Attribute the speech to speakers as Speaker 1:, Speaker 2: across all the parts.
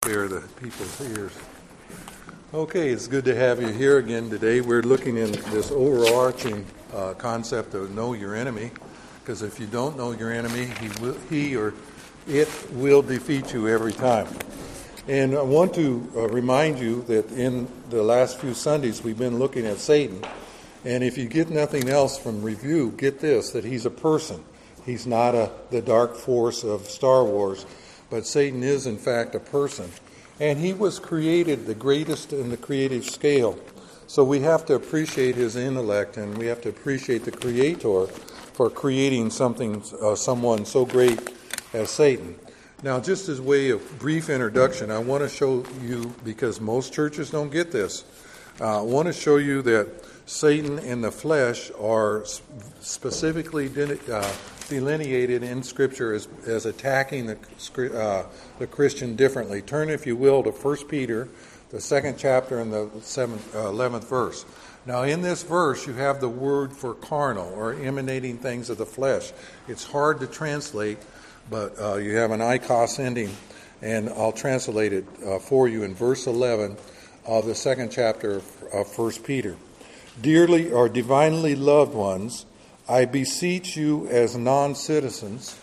Speaker 1: Clear the people's ears. Okay, it's good to have you here again today. We're looking in this overarching concept of know your enemy, because if you don't know your enemy, he or it will defeat you every time. And I want to remind you that in the last few Sundays we've been looking at Satan. And if you get nothing else from review, get this, that he's a person. He's not the dark force of Star Wars. But Satan is, in fact, a person. And he was created the greatest in the creative scale. So we have to appreciate his intellect, and we have to appreciate the Creator for creating someone so great as Satan. Now, just as way of brief introduction, I want to show you, because most churches don't get this, I want to show you that Satan and the flesh are specifically delineated in Scripture as attacking the Christian differently. Turn, if you will, to 1 Peter, the 2nd chapter and the 11th verse. Now, in this verse, you have the word for carnal, or emanating things of the flesh. It's hard to translate, but you have an ikos ending, and I'll translate it for you in verse 11 of the 2nd chapter of 1 Peter. Dearly or divinely loved ones, I beseech you as non-citizens,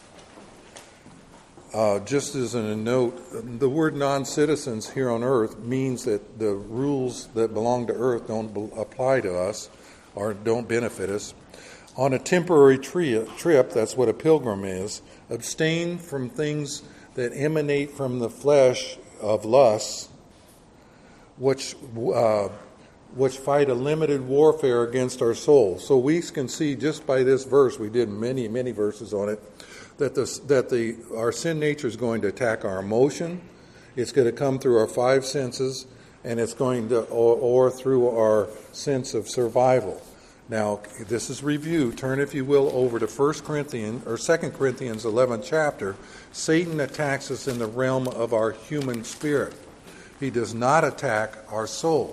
Speaker 1: just as a note, the word non-citizens here on earth means that the rules that belong to earth don't apply to us or don't benefit us. On a temporary trip, that's what a pilgrim is, abstain from things that emanate from the flesh of lusts, which fight a limited warfare against our soul. So we can see just by this verse, we did many verses on it, that our sin nature is going to attack our emotion. It's going to come through our five senses, and it's going to or through our sense of survival. Now, this is review. Turn, if you will, over to 2 Corinthians 11th chapter. Satan attacks us in the realm of our human spirit. He does not attack our soul.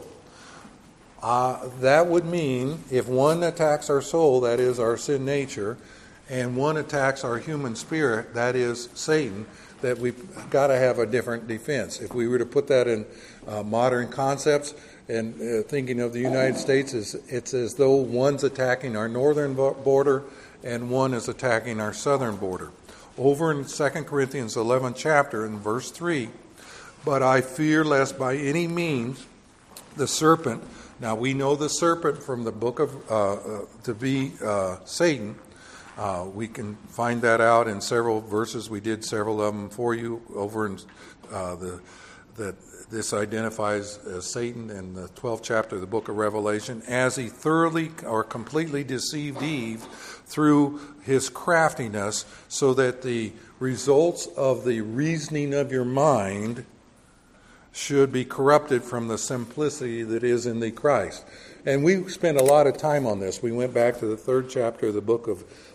Speaker 1: That would mean if one attacks our soul, that is our sin nature, and one attacks our human spirit, that is Satan, that we've got to have a different defense. If we were to put that in modern concepts and thinking of the United States, it's as though one's attacking our northern border and one is attacking our southern border. Over in 2 Corinthians 11th chapter in verse 3, but I fear lest by any means the serpent. Now, we know the serpent from the book of to be Satan. We can find that out in several verses. We did several of them for you over in that this identifies as Satan in the 12th chapter of the book of Revelation, as he thoroughly or completely deceived Eve through his craftiness, so that the results of the reasoning of your mind should be corrupted from the simplicity that is in the Christ. And we spent a lot of time on this. We went back to the 3rd chapter of the book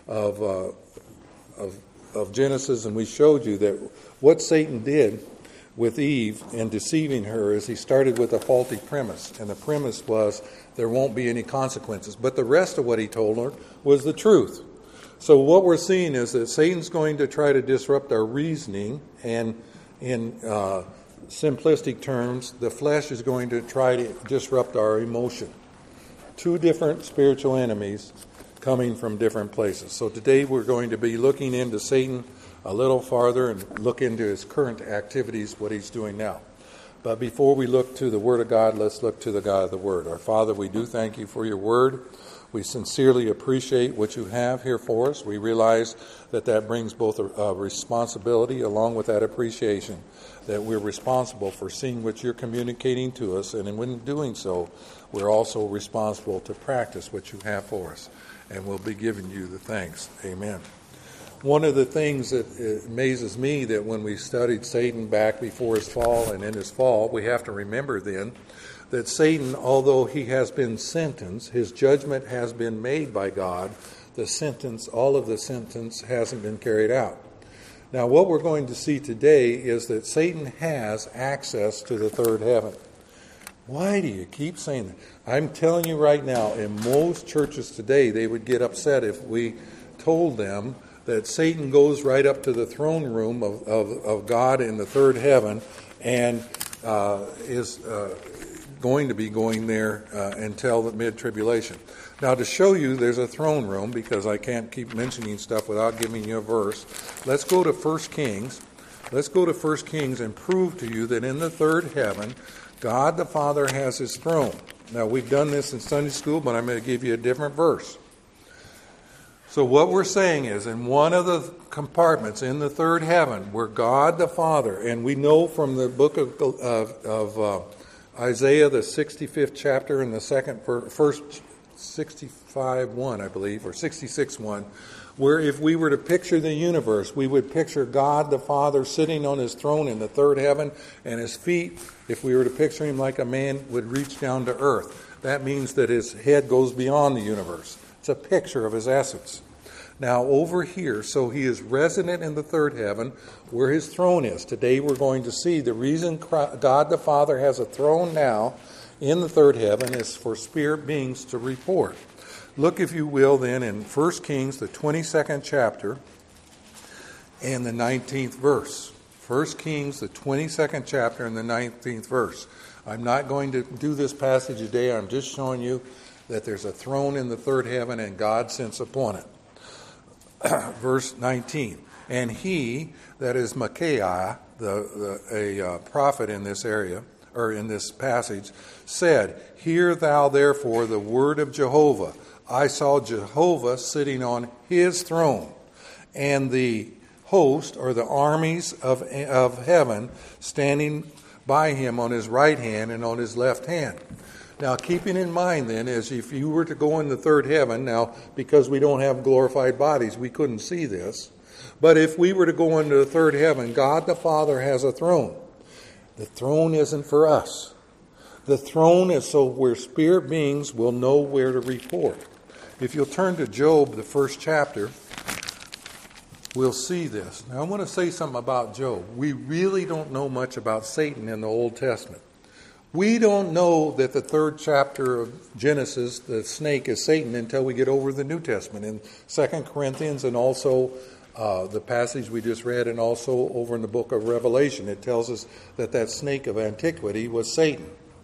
Speaker 1: of Genesis, and we showed you that what Satan did with Eve in deceiving her is he started with a faulty premise. And the premise was there won't be any consequences. But the rest of what he told her was the truth. So what we're seeing is that Satan's going to try to disrupt our reasoning, and in simplistic terms, the flesh is going to try to disrupt our emotion. Two different spiritual enemies coming from different places. So today we're going to be looking into Satan a little farther and look into his current activities, what he's doing now. But before we look to the Word of God, let's look to the God of the Word. Our Father, we do thank you for your Word. We sincerely appreciate what you have here for us. We realize that brings both a responsibility along with that appreciation, that we're responsible for seeing what you're communicating to us, and in doing so, we're also responsible to practice what you have for us, and we'll be giving you the thanks. Amen. One of the things that amazes me, that when we studied Satan back before his fall and in his fall, we have to remember then that Satan, although he has been sentenced, his judgment has been made by God, all of the sentence hasn't been carried out. Now, what we're going to see today is that Satan has access to the third heaven. Why do you keep saying that? I'm telling you right now, in most churches today, they would get upset if we told them that Satan goes right up to the throne room of God in the third heaven and is going to be going there until the mid-tribulation. Now, to show you there's a throne room, because I can't keep mentioning stuff without giving you a verse, let's go to 1 Kings. Let's go to 1 Kings and prove to you that in the third heaven, God the Father has his throne. Now, we've done this in Sunday school, but I'm going to give you a different verse. So what we're saying is, in one of the compartments in the third heaven, where God the Father, and we know from the book of Isaiah, the 65th chapter, and the first 65:1, I believe, or 66:1, where if we were to picture the universe, we would picture God the Father sitting on his throne in the third heaven, and his feet, if we were to picture him like a man, would reach down to earth. That means that his head goes beyond the universe. It's a picture of his essence. Now, over here, so he is resident in the third heaven where his throne is. Today we're going to see the reason God the Father has a throne now in the third heaven is for spirit beings to report. Look, if you will, then, in 1 Kings, the 22nd chapter, and the 19th verse. 1 Kings, the 22nd chapter, and the 19th verse. I'm not going to do this passage today. I'm just showing you that there's a throne in the third heaven and God sits upon it. Verse 19. And he, that is Micaiah, a prophet in this area, or in this passage, said, Hear thou therefore the word of Jehovah. I saw Jehovah sitting on his throne, and the host, or the armies of heaven, standing by him on his right hand and on his left hand. Now, keeping in mind then, is if you were to go in the third heaven, now, because we don't have glorified bodies, we couldn't see this. But if we were to go into the third heaven, God the Father has a throne. The throne isn't for us. The throne is so where spirit beings will know where to report. If you'll turn to Job, the first chapter, we'll see this. Now, I want to say something about Job. We really don't know much about Satan in the Old Testament. We don't know that the third chapter of Genesis, the snake, is Satan until we get over the New Testament in 2 Corinthians and also the passage we just read, and also over in the book of Revelation. It tells us that snake of antiquity was Satan.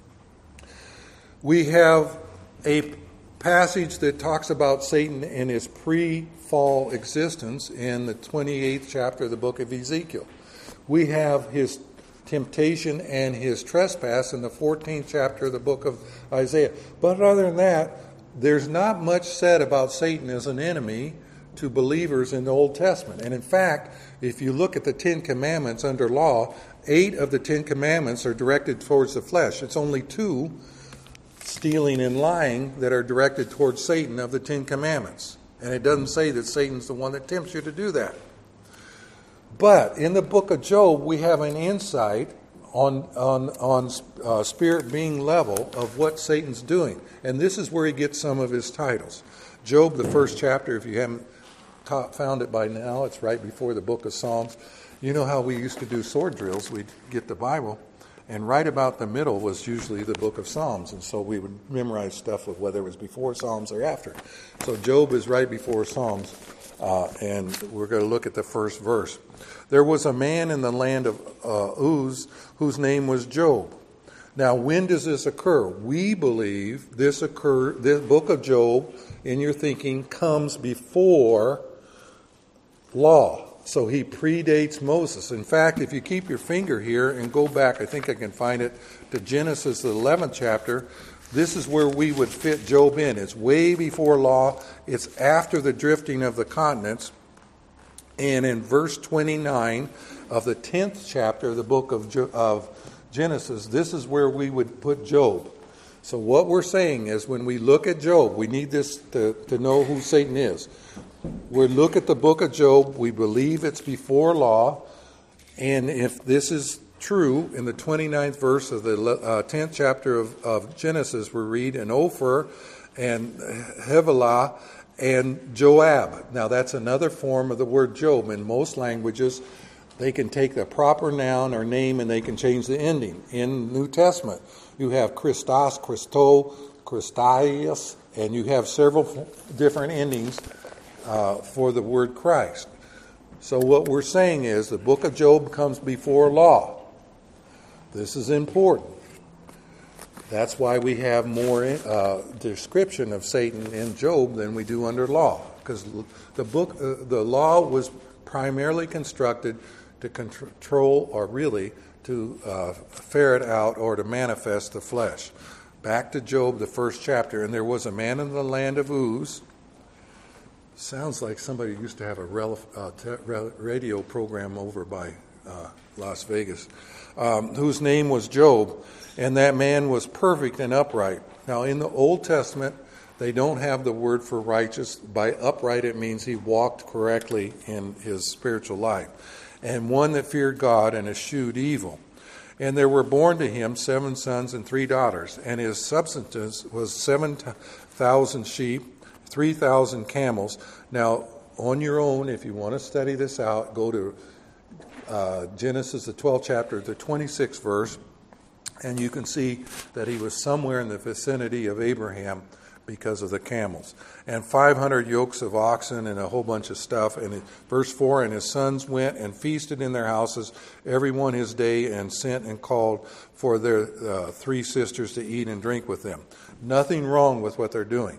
Speaker 1: We have a passage that talks about Satan in his pre-fall existence in the 28th chapter of the book of Ezekiel. We have his temptation and his trespass in the 14th chapter of the book of Isaiah. But other than that, there's not much said about Satan as an enemy to believers in the Old Testament. And in fact, if you look at the 10 Commandments under law, 8 of the 10 Commandments are directed towards the flesh. It's only 2, stealing and lying, that are directed towards Satan of the 10 Commandments. And it doesn't say that Satan's the one that tempts you to do that. But in the book of Job, we have an insight on spirit being level of what Satan's doing. And this is where he gets some of his titles. Job, the first chapter, if you haven't found it by now, it's right before the book of Psalms. You know how we used to do sword drills? We'd get the Bible, and right about the middle was usually the book of Psalms. And so we would memorize stuff with whether it was before Psalms or after. So Job is right before Psalms. And we're going to look at the first verse. There was a man in the land of Uz whose name was Job. Now, when does this occur? We believe this book of Job, in your thinking, comes before law. So he predates Moses. In fact, if you keep your finger here and go back, I think I can find it, to Genesis, the 11th chapter, this is where we would fit Job in. It's way before law. It's after the drifting of the continents. And in verse 29 of the 10th chapter of the book of Genesis, this is where we would put Job. So what we're saying is, when we look at Job, we need this to know who Satan is. We look at the book of Job, we believe it's before law, and if this is true, in the 29th verse of the 10th chapter of Genesis, we read, and Ophir and Havilah and Joab. Now that's another form of the word Job. In most languages, they can take the proper noun or name and they can change the ending. In New Testament, you have Christos, Christo, Christias, and you have several different endings for the word Christ. So what we're saying is the book of Job comes before law. This is important. That's why we have more description of Satan in Job than we do under law, because the law was primarily constructed to control, or really to ferret out or to manifest the flesh. Back to Job, the first chapter. And there was a man in the land of Uz. Sounds like somebody used to have a radio program over by Las Vegas, whose name was Job. And that man was perfect and upright. Now, in the Old Testament, they don't have the word for righteous. By upright, it means he walked correctly in his spiritual life. And one that feared God and eschewed evil. And there were born to him 7 sons and 3 daughters. And his substance was 7,000 sheep, 3,000 camels. Now, on your own, if you want to study this out, go to Genesis, the 12th chapter, the 26th verse. And you can see that he was somewhere in the vicinity of Abraham because of the camels. And 500 yokes of oxen and a whole bunch of stuff. And verse 4, and his sons went and feasted in their houses, every one his day, and sent and called for their 3 sisters to eat and drink with them. Nothing wrong with what they're doing.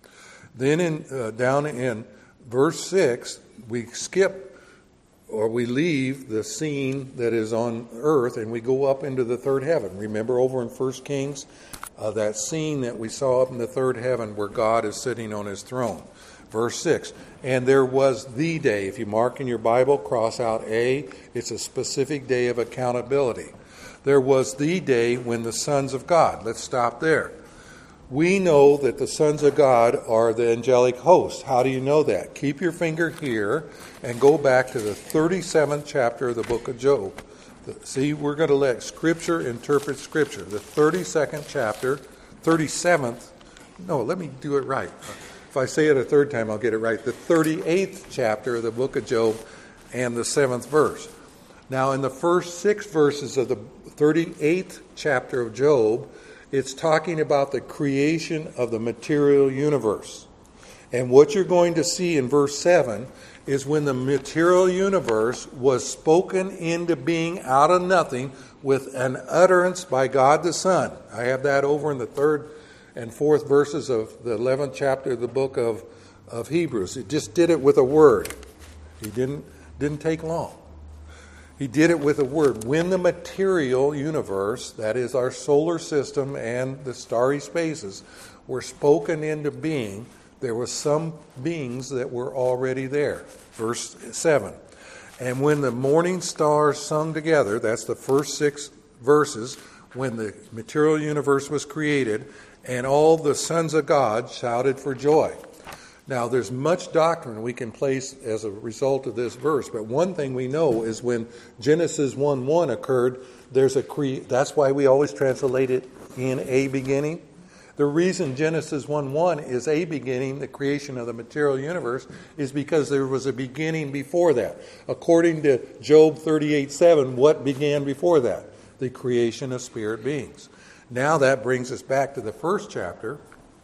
Speaker 1: Then down in verse 6, we skip or we leave the scene that is on earth and we go up into the third heaven. Remember over in 1 Kings, that scene that we saw up in the third heaven where God is sitting on his throne. Verse 6, and there was the day. If you mark in your Bible, cross out A, it's a specific day of accountability. There was the day when the sons of God. Let's stop there. We know that the sons of God are the angelic host. How do you know that? Keep your finger here and go back to the 37th chapter of the book of Job. See, we're going to let Scripture interpret Scripture. The 32nd chapter, 37th, no, let me do it right. If I say it a third time, I'll get it right. The 38th chapter of the book of Job and the 7th verse. Now, in the first 6 verses of the 38th chapter of Job, it's talking about the creation of the material universe. And what you're going to see in verse 7 is when the material universe was spoken into being out of nothing with an utterance by God the Son. I have that over in the 3rd and 4th verses of the 11th chapter of the book of Hebrews. It just did it with a word. He didn't take long. He did it with a word. When the material universe, that is our solar system and the starry spaces, were spoken into being, there were some beings that were already there. Verse 7. And when the morning stars sung together, that's the first 6 verses, when the material universe was created, and all the sons of God shouted for joy. Now, there's much doctrine we can place as a result of this verse, but one thing we know is when Genesis 1:1 occurred, that's why we always translate it in a beginning. The reason Genesis 1:1 is a beginning, the creation of the material universe, is because there was a beginning before that. According to Job 38:7, what began before that? The creation of spirit beings. Now that brings us back to the first chapter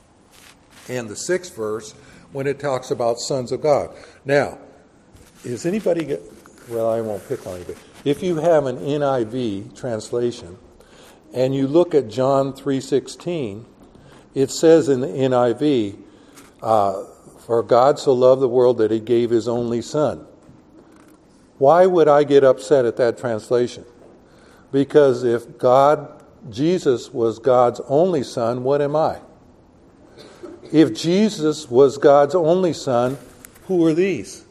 Speaker 1: and the 6th verse, when it talks about sons of God. Now, is anybody, well, I won't pick on anybody. If you have an NIV translation and you look at John 3:16, it says in the NIV, for God so loved the world that he gave his only son. Why would I get upset at that translation? Because if Jesus was God's only son, what am I? If Jesus was God's only son, who are these?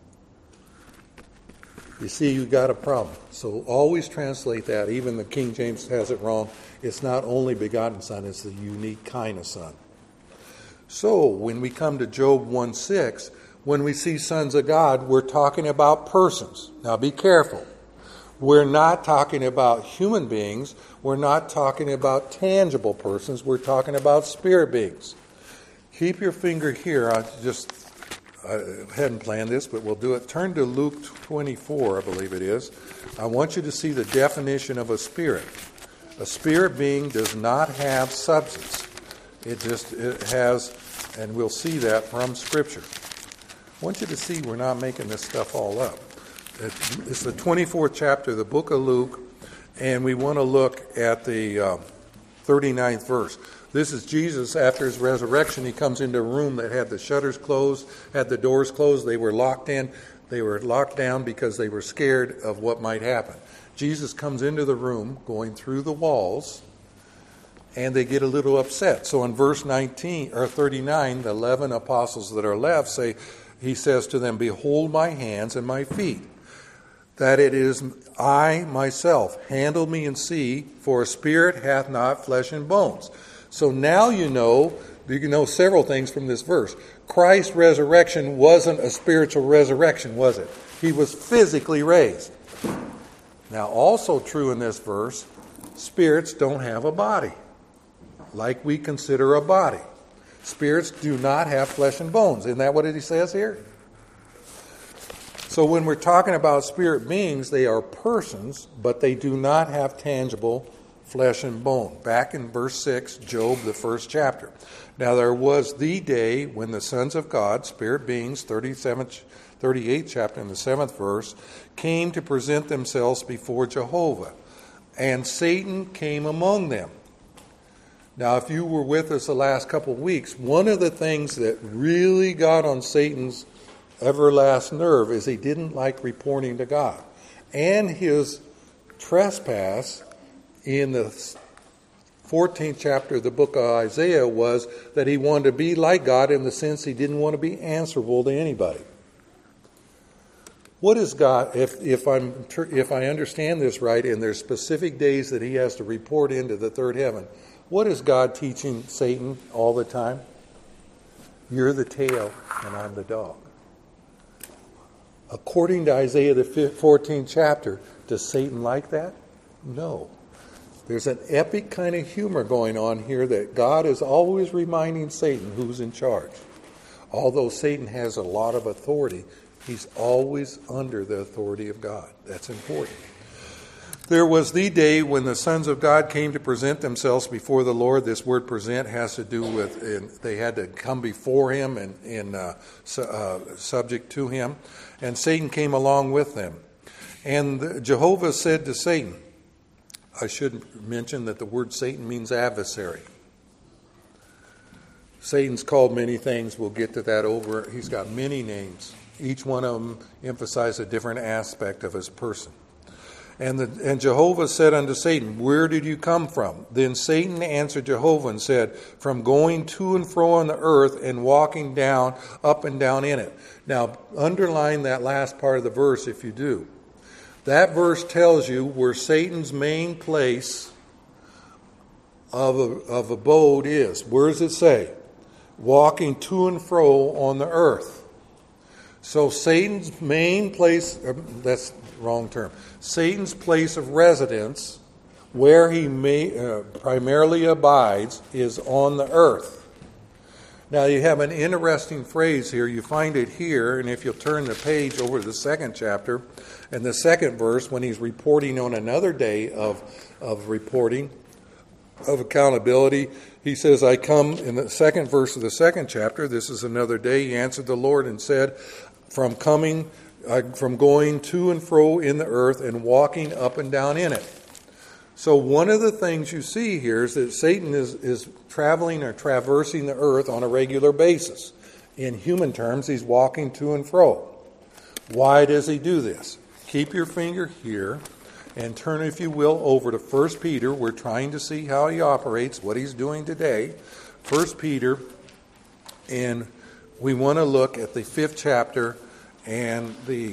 Speaker 1: You see, you got a problem. So always translate that. Even the King James has it wrong. It's not only begotten son, it's the unique kind of son. So when we come to Job 1:6, when we see sons of God, we're talking about persons. Now be careful. We're not talking about human beings. We're not talking about tangible persons. We're talking about spirit beings. Keep your finger here. I hadn't planned this, but we'll do it. Turn to Luke 24, I believe it is. I want you to see the definition of a spirit. A spirit being does not have substance. It has, and we'll see that from Scripture. I want you to see we're not making this stuff all up. It's the 24th chapter of the book of Luke, And we want to look at the 39th verse. This is Jesus after his resurrection. He comes into a room that had the shutters closed, had the doors closed. They were locked in. They were locked down because they were scared of what might happen. Jesus comes into the room, going through the walls, and they get a little upset. So in verse 19 or 39, the 11 apostles that are left say, he says to them, "Behold my hands and my feet, that it is I myself. Handle me and see, for a spirit hath not flesh and bones." So now you know several things from this verse. Christ's resurrection wasn't a spiritual resurrection, was it? He was physically raised. Now, also true in this verse, spirits don't have a body, like we consider a body. Spirits do not have flesh and bones. Isn't that what he says here? So when we're talking about spirit beings, they are persons, but they do not have tangible flesh and bone. Back in verse 6, Job, the first chapter. Now there was the day when the sons of God, spirit beings, 38th chapter in the 7th verse, came to present themselves before Jehovah, and Satan came among them. Now, if you were with us the last couple of weeks, one of the things that really got on Satan's everlast nerve is he didn't like reporting to God. And his trespass in the 14th chapter of the book of Isaiah was that he wanted to be like God in the sense he didn't want to be answerable to anybody. What is God, if I understand this right, and there's specific days that he has to report into the third heaven, what is God teaching Satan all the time? You're the tail and I'm the dog. According to Isaiah the 14th chapter, does Satan like that? No. There's an epic kind of humor going on here that God is always reminding Satan who's in charge. Although Satan has a lot of authority, he's always under the authority of God. That's important. There was the day when the sons of God came to present themselves before the Lord. This word present has to do with they had to come before him and subject to him. And Satan came along with them. And Jehovah said to Satan, I should mention that the word Satan means adversary. Satan's called many things. We'll get to that over. He's got many names. Each one of them emphasizes a different aspect of his person. And Jehovah said unto Satan, where did you come from? Then Satan answered Jehovah and said, from going to and fro on the earth and walking down, up and down in it. Now, underline that last part of the verse if you do. That verse tells you where Satan's main place of abode is. Where does it say? Walking to and fro on the earth. So Satan's main place, that's the wrong term, Satan's place of residence, where he primarily abides, is on the earth. Now you have an interesting phrase here. You find it here, and if you'll turn the page over to the second chapter, and the second verse, when he's reporting on another day of reporting, of accountability, he says, I come, in the second verse of the second chapter, this is another day, he answered the Lord and said, from going to and fro in the earth and walking up and down in it. So one of the things you see here is that Satan is traveling or traversing the earth on a regular basis. In human terms, he's walking to and fro. Why does he do this? Keep your finger here and turn, if you will, over to 1 Peter. We're trying to see how he operates, what he's doing today. 1 Peter, and we want to look at the 5th chapter and the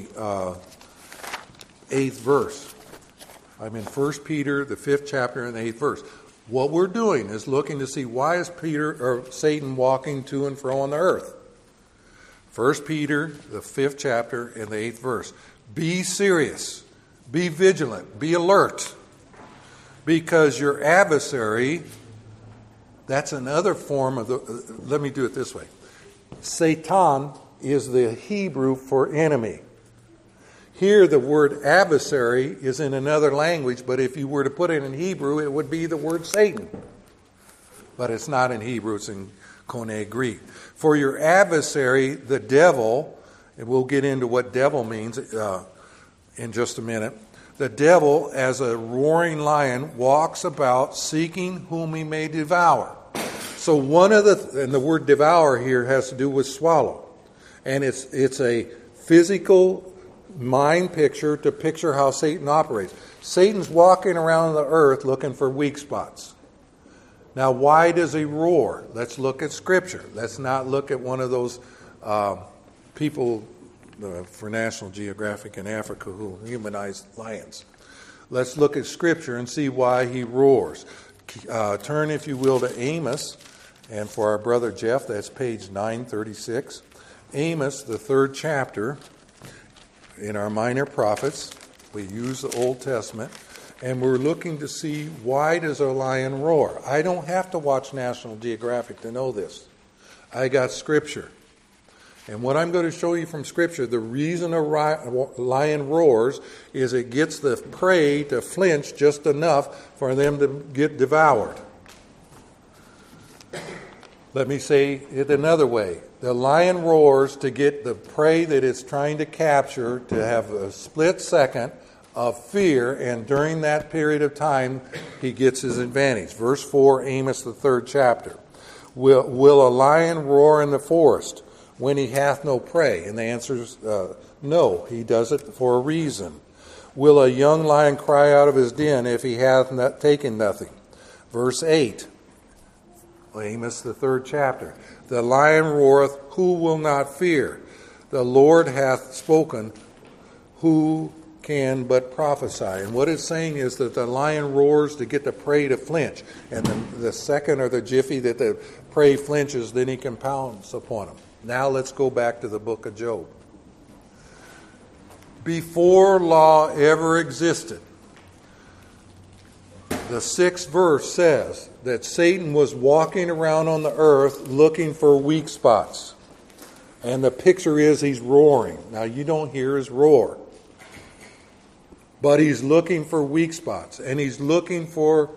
Speaker 1: 8th verse. I'm in 1 Peter, the 5th chapter and the 8th verse. What we're doing is looking to see why is Satan walking to and fro on the earth. 1 Peter, the 5th chapter and the 8th verse. Be serious, be vigilant, be alert, because your adversary, that's another form of let me do it this way. Satan is the Hebrew for enemy. Here the word adversary is in another language, but if you were to put it in Hebrew, it would be the word Satan. But it's not in Hebrew, it's in Koine Greek. For your adversary, the devil, and we'll get into what devil means in just a minute, The devil, as a roaring lion, walks about seeking whom he may devour. So and the word devour here has to do with swallow. And it's a physical mind picture to picture how Satan operates. Satan's walking around the earth looking for weak spots. Now, why does he roar? Let's look at Scripture. Let's not look at one of those people for National Geographic in Africa who humanize lions. Let's look at Scripture and see why he roars. Turn, if you will, to Amos. And for our brother Jeff, that's page 936. Amos, the 3rd chapter, in our Minor Prophets. We use the Old Testament. And we're looking to see, why does a lion roar? I don't have to watch National Geographic to know this. I got Scripture. And what I'm going to show you from Scripture, the reason a lion roars is it gets the prey to flinch just enough for them to get devoured. Let me say it another way. The lion roars to get the prey that it's trying to capture to have a split second of fear, and during that period of time, he gets his advantage. Verse 4, Amos, the 3rd chapter. Will a lion roar in the forest when he hath no prey? And the answer is no, he does it for a reason. Will a young lion cry out of his den if he hath not taken nothing? Verse 8, Amos, the 3rd chapter. The lion roareth, who will not fear? The Lord hath spoken, who can but prophesy? And what it's saying is that the lion roars to get the prey to flinch. And the second or the jiffy that the prey flinches, then he can pounce upon him. Now let's go back to the book of Job. Before law ever existed, the 6th verse says that Satan was walking around on the earth looking for weak spots. And the picture is he's roaring. Now you don't hear his roar. But he's looking for weak spots. And he's looking for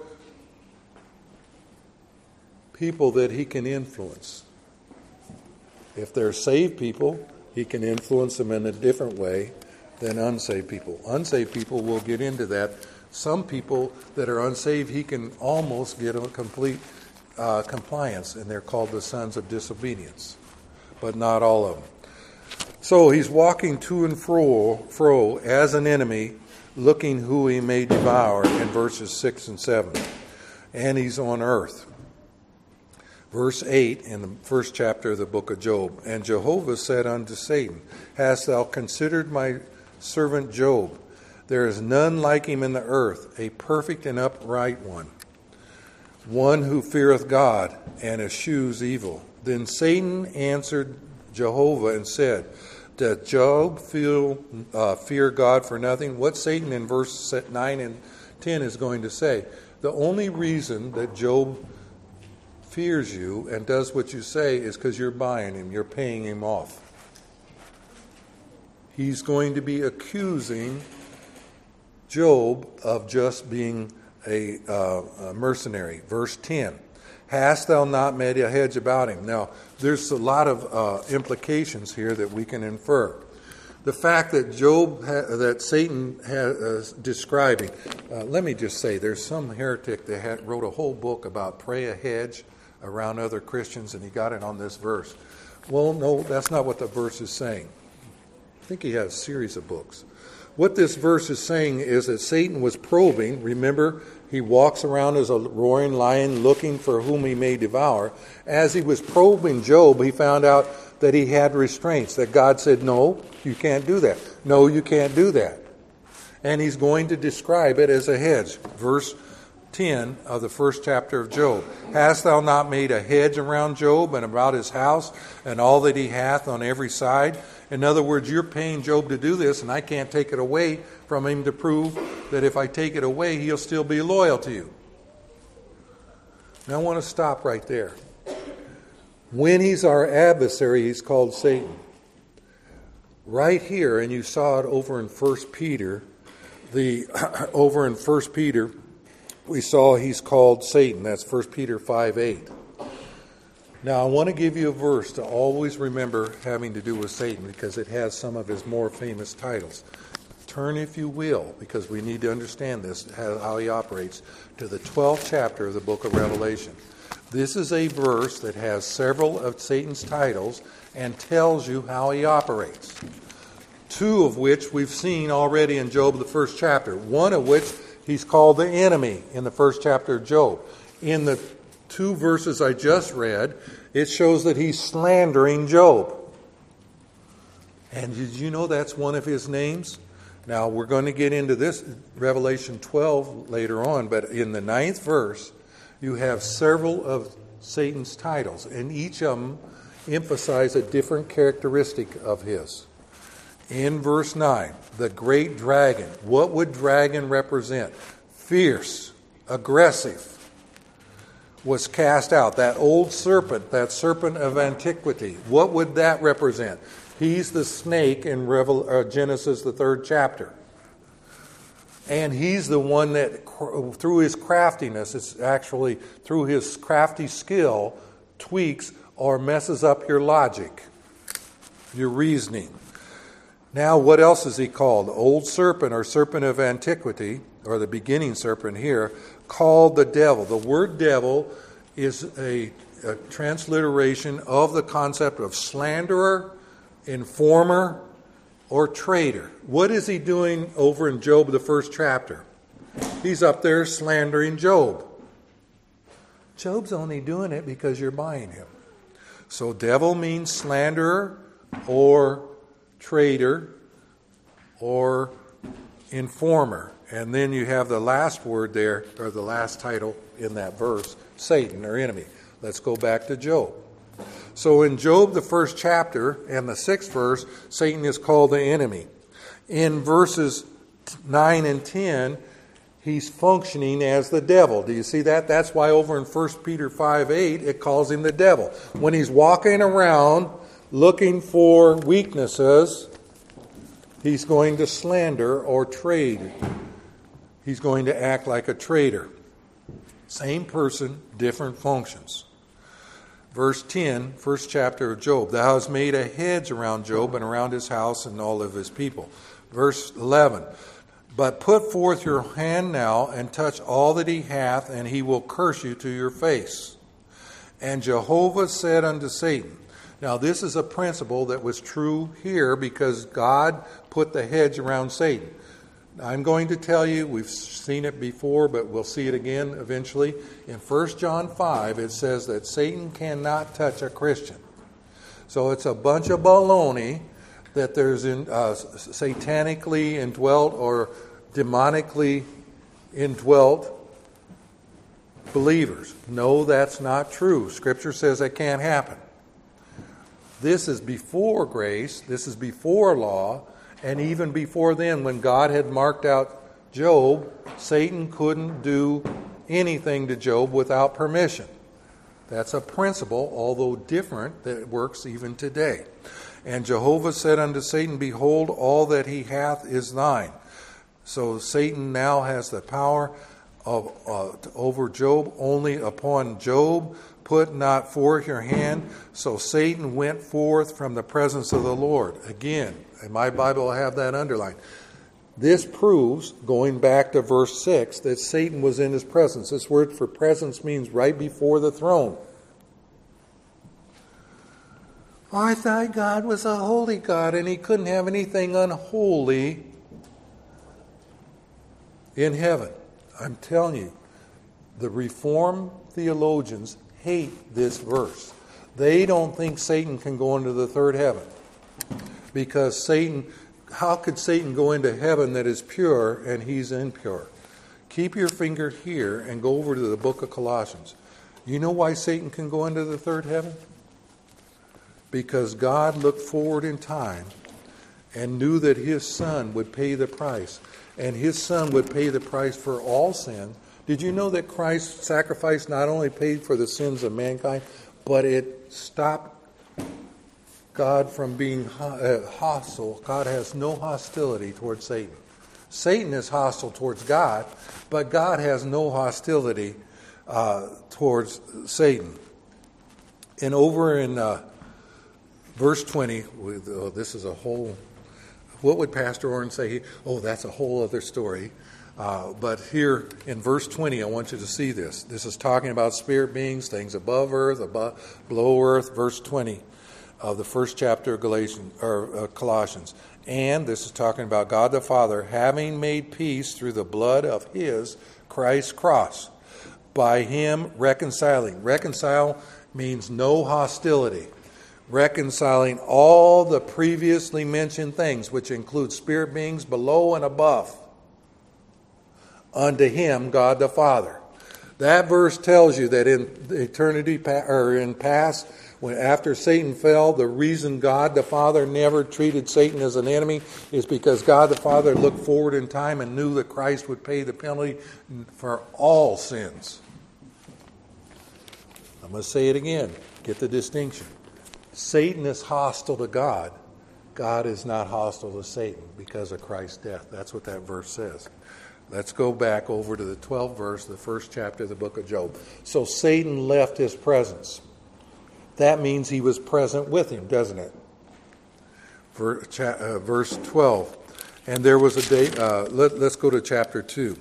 Speaker 1: people that he can influence. If they're saved people, he can influence them in a different way than unsaved people. Unsaved people will get into that. Some people that are unsaved, he can almost get a complete compliance, and they're called the sons of disobedience, but not all of them. So he's walking to and fro as an enemy, looking who he may devour in verses 6 and 7. And he's on earth. Verse 8 in the 1st chapter of the book of Job. And Jehovah said unto Satan, Hast thou considered my servant Job? There is none like him in the earth, a perfect and upright one who feareth God and eschews evil. Then Satan answered Jehovah and said, Doth Job fear God for nothing? What Satan in verse 9 and 10 is going to say, the only reason that Job fears you and does what you say is because you're buying him, you're paying him off. He's going to be accusing Job of just being a mercenary. Verse 10, Hast thou not made a hedge about him? Now, there's a lot of implications here that we can infer. The fact that that Satan is describing, let me just say, there's some heretic that wrote a whole book about pray a hedge around other Christians, and he got it on this verse. Well, no, that's not what the verse is saying. I think he has a series of books. What this verse is saying is that Satan was probing. Remember, he walks around as a roaring lion looking for whom he may devour. As he was probing Job, he found out that he had restraints, that God said, no, you can't do that. No, you can't do that. And he's going to describe it as a hedge. Verse 10 of the 1st chapter of Job. Hast thou not made a hedge around Job and about his house and all that he hath on every side? In other words, you're paying Job to do this, and I can't take it away from him to prove that if I take it away, he'll still be loyal to you. Now I want to stop right there. When he's our adversary, he's called Satan. Right here, and you saw it over in 1 Peter, over in 1 Peter, we saw he's called Satan. That's 1 Peter 5:8. Now, I want to give you a verse to always remember having to do with Satan because it has some of his more famous titles. turn, if you will, because we need to understand this, how he operates, to the 12th chapter of the book of Revelation. This is a verse that has several of Satan's titles and tells you how he operates. Two of which we've seen already in Job, the first chapter. One of which he's called the enemy in the first chapter of Job. In the two verses I just read, it shows that he's slandering Job. And did you know that's one of his names? Now, we're going to get into this, Revelation 12, later on, but in the 9th verse, you have several of Satan's titles, and each of them emphasize a different characteristic of his. In verse 9, the great dragon. What would dragon represent? Fierce, aggressive, was cast out. That old serpent, that serpent of antiquity, what would that represent? He's the snake in Genesis, the 3rd chapter. And he's the one that, through his craftiness, it's actually through his crafty skill, tweaks or messes up your logic, your reasoning. Now, what else is he called? Old serpent or serpent of antiquity, or the beginning serpent here, called the devil. The word devil is a transliteration of the concept of slanderer, informer, or traitor. What is he doing over in Job, the first chapter? He's up there slandering Job. Job's only doing it because you're buying him. So devil means slanderer or traitor or informer. And then you have the last word there, or the last title in that verse, Satan or enemy. Let's go back to Job. So in Job, the first chapter and the 6th verse, Satan is called the enemy. In verses 9 and 10, he's functioning as the devil. Do you see that? That's why over in 1 Peter 5:8, it calls him the devil. When he's walking around looking for weaknesses, he's going to slander or trade. He's going to act like a traitor. Same person, different functions. Verse 10, first chapter of Job. Thou hast made a hedge around Job and around his house and all of his people. Verse 11. But put forth your hand now and touch all that he hath, and he will curse you to your face. And Jehovah said unto Satan. Now this is a principle that was true here because God put the hedge around Satan. I'm going to tell you, we've seen it before, but we'll see it again eventually. In 1 John 5, it says that Satan cannot touch a Christian. So it's a bunch of baloney that there's satanically indwelt or demonically indwelt believers. No, that's not true. Scripture says that can't happen. This is before grace. This is before law. And even before then, when God had marked out Job, Satan couldn't do anything to Job without permission. That's a principle, although different, that works even today. And Jehovah said unto Satan, Behold, all that he hath is thine. So Satan now has the power of over Job, only upon Job. Put not forth your hand. So Satan went forth from the presence of the Lord. Again, in my Bible I have that underlined. This proves, going back to verse 6, that Satan was in his presence. This word for presence means right before the throne. I thought God was a holy God and he couldn't have anything unholy in heaven. I'm telling you, the Reformed theologians hate this verse. They don't think Satan can go into the third heaven. Because Satan, how could Satan go into heaven that is pure and he's impure? Keep your finger here and go over to the book of Colossians. You know why Satan can go into the third heaven? Because God looked forward in time and knew that his Son would pay the price. And his Son would pay the price for all sin. Did you know that Christ's sacrifice not only paid for the sins of mankind, but it stopped God from being hostile? God has no hostility towards Satan. Satan is hostile towards God, but God has no hostility towards Satan. And over in verse 20, this is a whole What would Pastor Orrin say? Oh, that's a whole other story. But here in verse 20, I want you to see this. This is talking about spirit beings, things above earth, below earth. Verse 20 of the first chapter of Colossians. And this is talking about God the Father, having made peace through the blood of his Christ's cross. By him reconciling. Reconcile means no hostility. Reconciling all the previously mentioned things, which include spirit beings below and above, unto him, God the Father. That verse tells you that in eternity, or in past, when after Satan fell, the reason God the Father never treated Satan as an enemy is because God the Father looked forward in time and knew that Christ would pay the penalty for all sins. I'm going to say it again. Get the distinction. Satan is hostile to God. God is not hostile to Satan because of Christ's death. That's what that verse says. Let's go back over to the 12th verse, the first chapter of the book of Job. So Satan left his presence. That means he was present with him, doesn't it? Verse 12. And there was a day, let's go to chapter 2.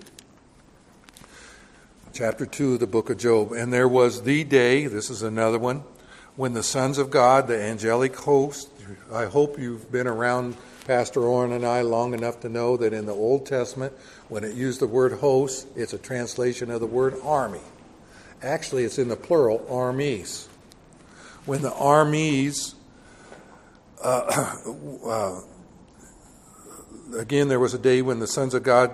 Speaker 1: Chapter 2 of the book of Job. And there was the day, this is another one, when the sons of God, the angelic host, I hope you've been around Pastor Orrin and I long enough to know that in the Old Testament, when it used the word host, it's a translation of the word army. Actually, it's in the plural, armies. When the armies, again, there was a day when the sons of God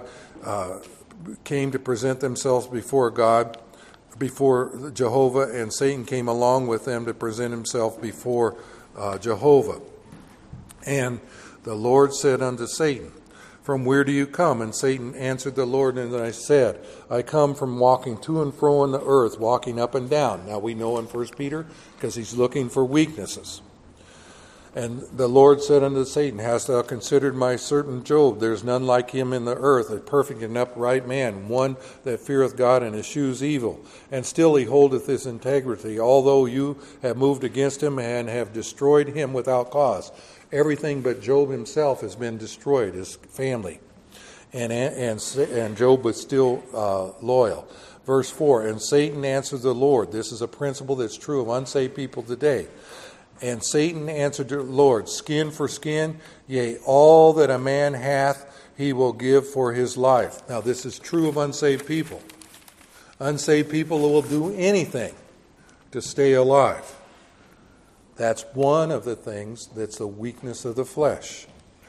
Speaker 1: came to present themselves before God, before Jehovah, and Satan came along with them to present himself before Jehovah. And the Lord said unto Satan, from where do you come? And Satan answered the Lord, and I said, I come from walking to and fro on the earth, walking up and down. Now we know in 1 Peter, because he's looking for weaknesses. And the Lord said unto Satan, hast thou considered my servant Job? There is none like him in the earth, a perfect and upright man, one that feareth God and eschews evil. And still he holdeth his integrity, although you have moved against him and have destroyed him without cause. Everything but Job himself has been destroyed, his family. And Job was still loyal. Verse 4, and Satan answered the Lord. This is a principle that's true of unsaved people today. And Satan answered the Lord, skin for skin, yea, all that a man hath he will give for his life. Now this is true of unsaved people. Unsaved people will do anything to stay alive. That's one of the things that's the weakness of the flesh.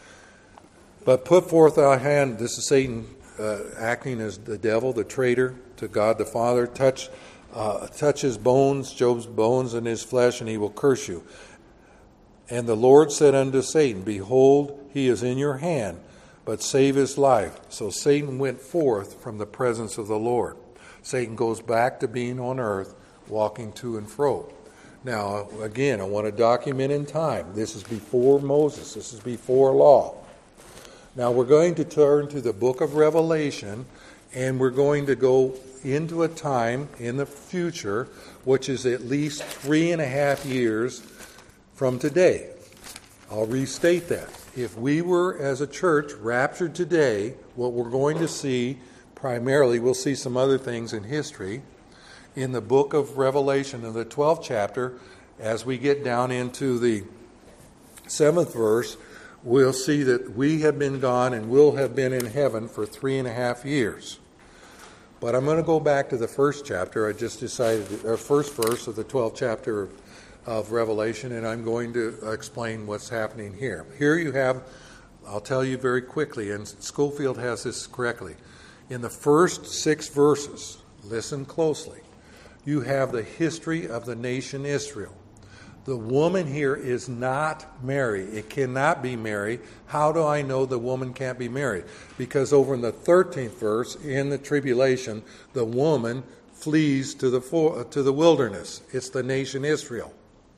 Speaker 1: But put forth thy hand, this is Satan acting as the devil, the traitor to God the Father. Touch his bones, Job's bones and his flesh, and he will curse you. And the Lord said unto Satan, behold, he is in your hand, but save his life. So Satan went forth from the presence of the Lord. Satan goes back to being on earth, walking to and fro. Now, again, I want to document in time. This is before Moses. This is before law. Now, we're going to turn to the book of Revelation, and we're going to go into a time in the future, which is at least 3.5 years from today. I'll restate that. If we were, as a church, raptured today, what we're going to see, primarily, we'll see some other things in history, in the book of Revelation, in the 12th chapter, as we get down into the 7th verse, we'll see that we have been gone and will have been in heaven for 3.5 years. But I'm going to go back to the first chapter. I just decided, first verse of the 12th chapter of Revelation, and I'm going to explain what's happening here. Here you have, I'll tell you very quickly, and Schofield has this correctly. In the first 6 verses, listen closely, you have the history of the nation Israel. The woman here is not Mary. It cannot be Mary. How do I know the woman can't be Mary? Because over in the 13th verse, in the tribulation, the woman flees to the wilderness. It's the nation Israel.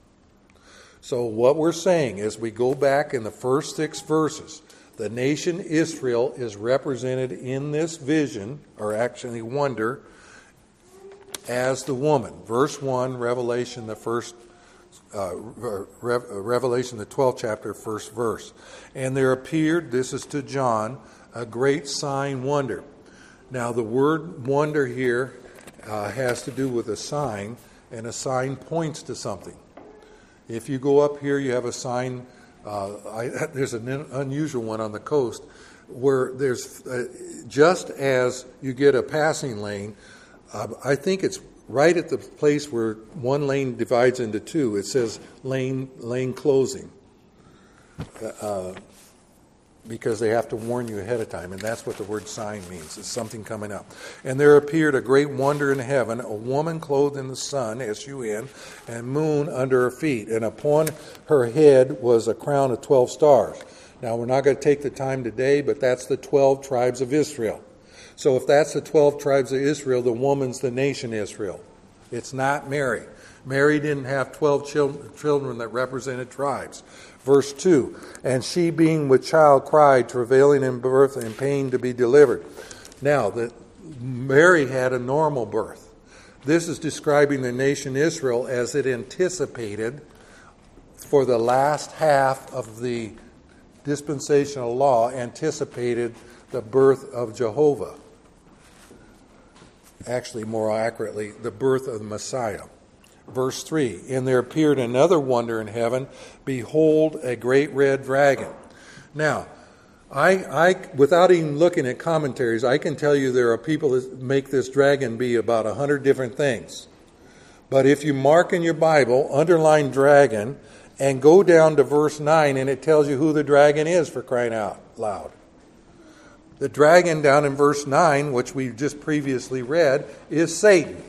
Speaker 1: So what we're saying is we go back in the first 6 verses. The nation Israel is represented in this vision, or actually wonder, as the woman. Verse 1, Revelation, the first Revelation, the 12th chapter, first verse. And there appeared, this is to John, a great sign wonder. Now the word wonder here has to do with a sign, and a sign points to something. If you go up here, you have a sign. There's an unusual one on the coast where there's, just as you get a passing lane, I think it's right at the place where one lane divides into two. It says lane closing. Because they have to warn you ahead of time, and that's what the word sign means. It's something coming up. And there appeared a great wonder in heaven, a woman clothed in the sun, S-U-N, and moon under her feet, and upon her head was a crown of 12 stars. Now, we're not going to take the time today, but that's the 12 tribes of Israel. So if that's the 12 tribes of Israel, the woman's the nation Israel. It's not Mary. Mary didn't have 12 children that represented tribes. Verse 2, and she being with child cried, travailing in birth and pain to be delivered. Now, Mary had a normal birth. This is describing the nation Israel as it anticipated for the last half of the dispensational law, anticipated the birth of Jehovah. Actually, more accurately, the birth of the Messiah. Verse 3, and there appeared another wonder in heaven, behold, a great red dragon. Now, I without even looking at commentaries, I can tell you there are people that make this dragon be about 100 different things. But if you mark in your Bible, underline dragon, and go down to verse 9, and it tells you who the dragon is, for crying out loud. The dragon down in verse 9, which we just previously read, is Satan.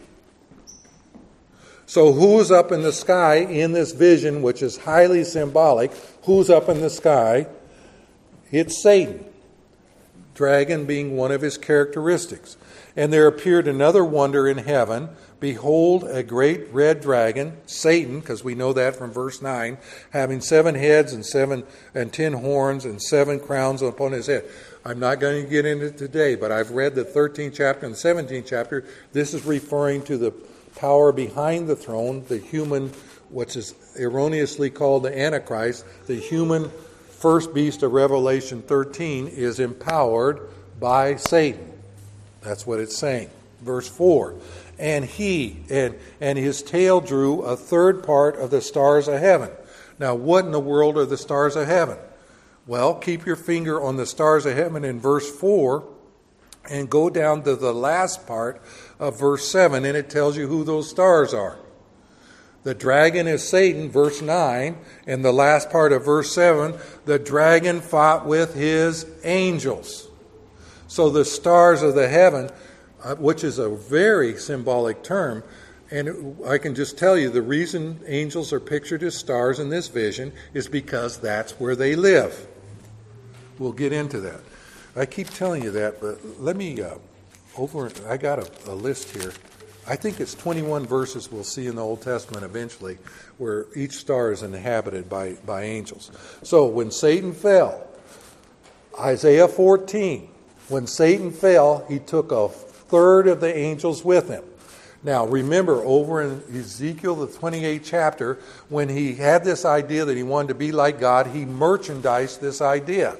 Speaker 1: So who's up in the sky in this vision, which is highly symbolic? Who's up in the sky? It's Satan. Dragon being one of his characteristics. And there appeared another wonder in heaven. Behold, a great red dragon, Satan, because we know that from verse 9, having 7 heads and 10 horns and 7 crowns upon his head. I'm not going to get into it today, but I've read the 13th chapter and the 17th chapter. This is referring to the power behind the throne, the human, which is erroneously called the Antichrist, the human first beast of Revelation 13 is empowered by Satan. That's what it's saying. Verse 4, and he and his tail drew a third part of the stars of heaven. Now, what in the world are the stars of heaven? Well, keep your finger on the stars of heaven in verse 4 and go down to the last part of verse 7, and it tells you who those stars are. The dragon is Satan, verse 9, and the last part of verse 7, the dragon fought with his angels. So the stars of the heaven, which is a very symbolic term, and I can just tell you the reason angels are pictured as stars in this vision is because that's where they live. We'll get into that. I keep telling you that, but let me, I got a list here. I think it's 21 verses we'll see in the Old Testament eventually where each star is inhabited by angels. So when Satan fell, Isaiah 14, when Satan fell, he took a third of the angels with him. Now remember, over in Ezekiel, the 28th chapter, when he had this idea that he wanted to be like God, he merchandised this idea.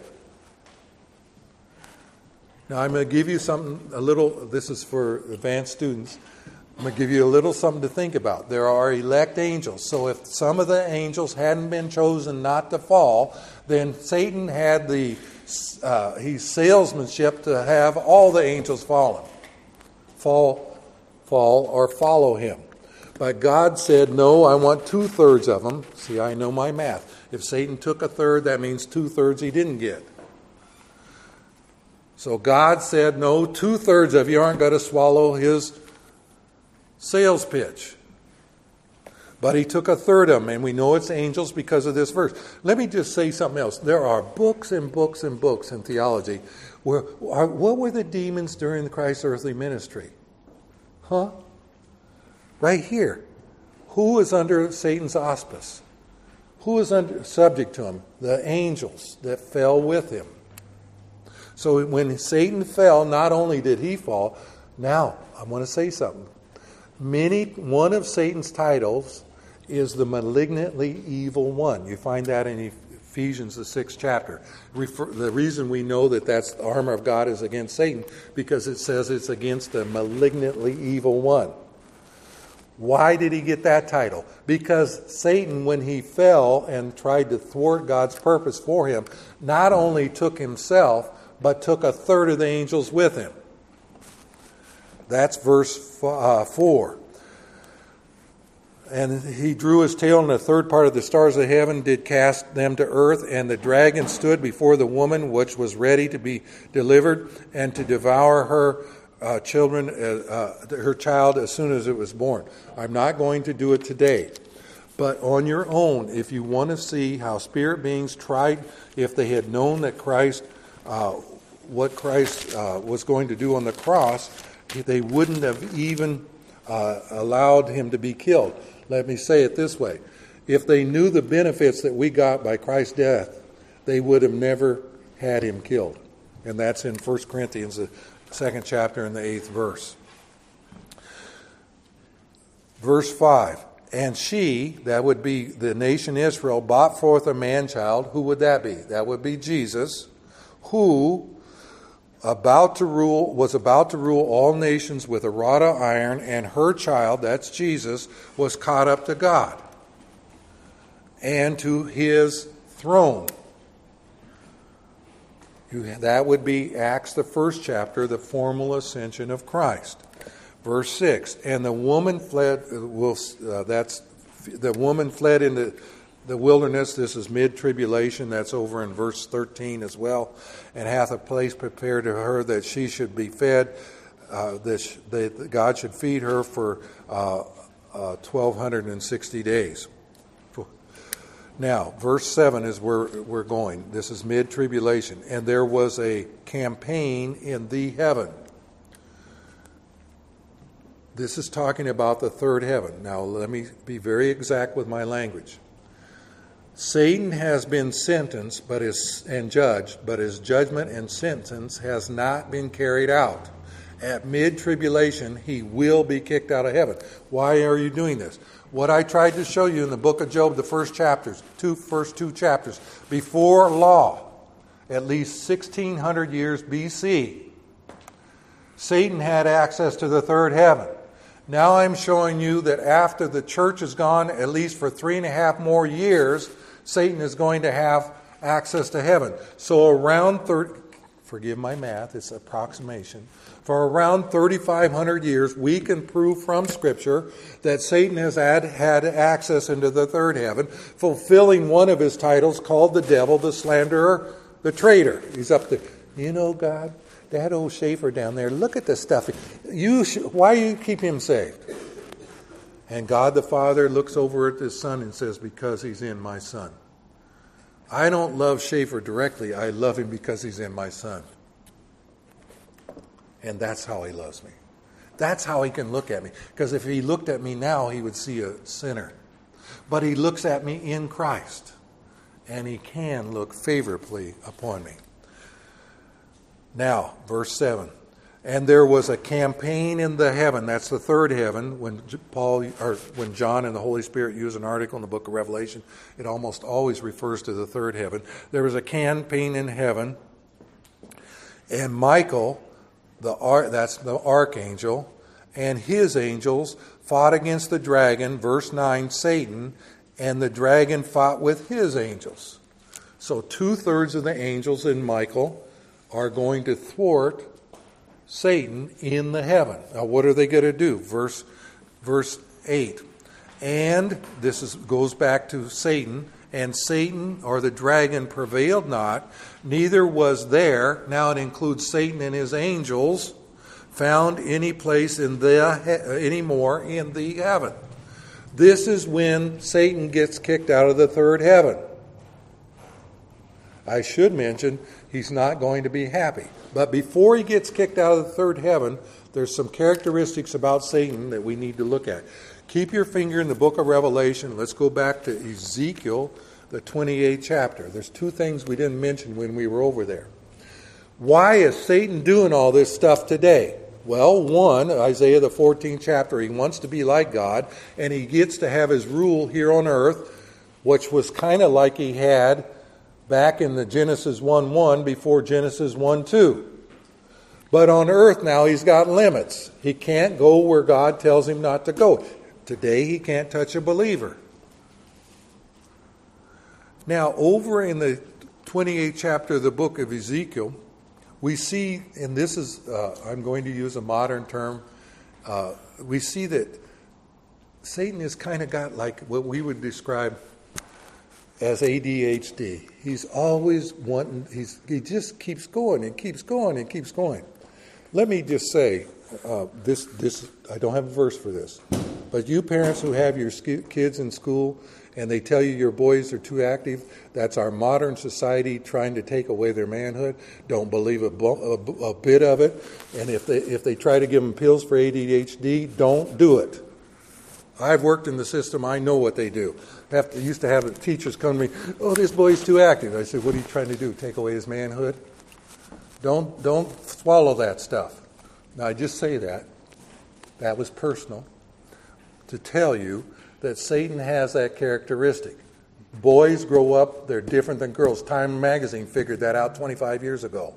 Speaker 1: Now I'm going to give you this is for advanced students. I'm going to give you a little something to think about. There are elect angels. So if some of the angels hadn't been chosen not to fall, then Satan had his salesmanship to have all the angels fall or follow him. But God said, no, I want 2/3 of them. See, I know my math. If Satan took a third, that means 2/3 he didn't get. So God said, no, 2/3 of you aren't going to swallow his sales pitch. But he took a third of them, and we know it's angels because of this verse. Let me just say something else. There are books and books and books in theology where what were the demons during Christ's earthly ministry? Huh? Right here. Who is under Satan's auspice? Who is subject to him? The angels that fell with him. So when Satan fell, not only did he fall, now I want to say something. One of Satan's titles is the malignantly evil one. You find that in Ephesians, the 6th chapter. The reason we know that that's the armor of God is against Satan, because it says it's against the malignantly evil one. Why did he get that title? Because Satan, when he fell and tried to thwart God's purpose for him, not only took himself, but took a third of the angels with him. That's verse 4. And he drew his tail, and the third part of the stars of heaven did cast them to earth. And the dragon stood before the woman, which was ready to be delivered, and to devour her her child as soon as it was born. I'm not going to do it today. But on your own, if you want to see how spirit beings tried, if they had known that Christ, what Christ was going to do on the cross, they wouldn't have even allowed him to be killed. Let me say it this way. If they knew the benefits that we got by Christ's death, they would have never had him killed. And that's in 1 Corinthians, the 2nd chapter and the 8th verse. Verse 5. And she, that would be the nation Israel, brought forth a man-child. Who would that be? That would be Jesus, who was about to rule all nations with a rod of iron, and her child, that's Jesus, was caught up to God and to his throne. That would be Acts, the 1st chapter, the formal ascension of Christ. Verse 6, and the woman fled. The woman fled into the wilderness. This is mid-tribulation. That's over in verse 13 as well. And hath a place prepared to her that she should be fed. God should feed her for 1,260 days. Now, verse 7 is where we're going. This is mid-tribulation. And there was a campaign in the heaven. This is talking about the third heaven. Now, let me be very exact with my language. Satan has been sentenced and judged, but his judgment and sentence has not been carried out. At mid-tribulation, he will be kicked out of heaven. Why are you doing this? What I tried to show you in the book of Job, the first two chapters, before law, at least 1,600 years BC, Satan had access to the third heaven. Now I'm showing you that after the church is gone, at least for 3.5 more years, Satan is going to have access to heaven. So around forgive my math, it's approximation. For around 3,500 years, we can prove from Scripture that Satan has had access into the third heaven, fulfilling one of his titles called the devil, the slanderer, the traitor. He's up there. You know, God, that old Schaefer down there, look at the stuff. Why do you keep him saved? And God the Father looks over at his Son and says, because he's in my Son. I don't love Schaefer directly. I love him because he's in my Son. And that's how he loves me. That's how he can look at me. Because if he looked at me now, he would see a sinner. But he looks at me in Christ. And he can look favorably upon me. Now, verse 7. And there was a campaign in the heaven. That's the third heaven. When John and the Holy Spirit use an article in the book of Revelation, it almost always refers to the third heaven. There was a campaign in heaven. And Michael, that's the archangel, and his angels fought against the dragon, verse 9, Satan, and the dragon fought with his angels. So 2/3 of the angels in Michael are going to thwart Satan in the heaven. Now what are they going to do? Verse 8. And this goes back to Satan. And Satan, or the dragon, prevailed not, neither was there, now it includes Satan and his angels, found any place anymore in the heaven. This is when Satan gets kicked out of the third heaven. I should mention, he's not going to be happy. But before he gets kicked out of the third heaven, there's some characteristics about Satan that we need to look at. Keep your finger in the book of Revelation. Let's go back to Ezekiel, the 28th chapter. There's 2 things we didn't mention when we were over there. Why is Satan doing all this stuff today? Well, one, Isaiah the 14th chapter, he wants to be like God, and he gets to have his rule here on earth, which was kind of like he had back in the Genesis 1:1 before Genesis 1:2. But on earth now he's got limits. He can't go where God tells him not to go. Today he can't touch a believer. Now, over in the 28th chapter of the book of Ezekiel, we see, and this is, I'm going to use a modern term, we see that Satan has kind of got like what we would describe as ADHD. He's always wanting, he just keeps going and keeps going and keeps going. Let me just say, this I don't have a verse for this, but you parents who have your kids in school and they tell you your boys are too active, that's our modern society trying to take away their manhood. Don't believe a bit of it. And if they try to give them pills for ADHD, don't do it. I've worked in the system. I know what they do. Used to have the teachers come to me, oh, this boy's too active. I said, what are you trying to do, take away his manhood? Don't swallow that stuff. Now, I just say that. That was personal. To tell you that Satan has that characteristic. Boys grow up, they're different than girls. Time magazine figured that out 25 years ago.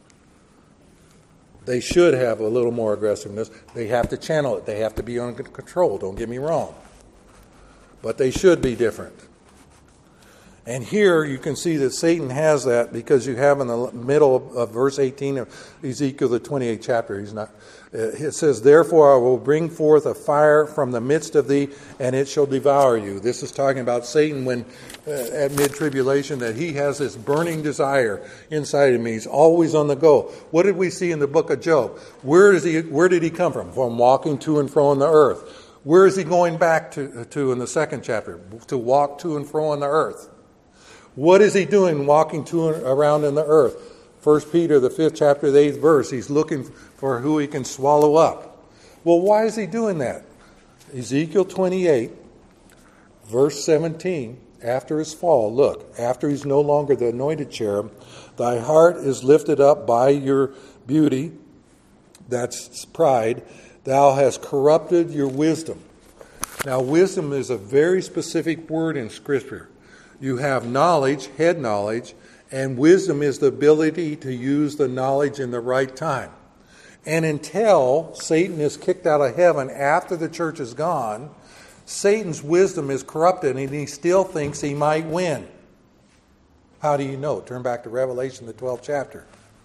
Speaker 1: They should have a little more aggressiveness. They have to channel it. They have to be under control, don't get me wrong. But they should be different. And here you can see that Satan has that because you have in the middle of verse 18 of Ezekiel, the 28th chapter, it says, therefore I will bring forth a fire from the midst of thee, and it shall devour you. This is talking about Satan when at mid-tribulation, that he has this burning desire inside of him. He's always on the go. What did we see in the book of Job? Where did he come from? From walking to and fro on the earth. Where is he going back to in the second chapter? To walk to and fro on the earth. What is he doing walking to and around in the earth? 1 Peter, the 5th chapter, the 8th verse. He's looking for who he can swallow up. Well, why is he doing that? Ezekiel 28, verse 17, after his fall, look, after he's no longer the anointed cherub, thy heart is lifted up by your beauty, that's pride, thou hast corrupted your wisdom. Now, wisdom is a very specific word in Scripture. You have knowledge, head knowledge, and wisdom is the ability to use the knowledge in the right time. And until Satan is kicked out of heaven after the church is gone, Satan's wisdom is corrupted and he still thinks he might win. How do you know? Turn back to Revelation, the 12th chapter.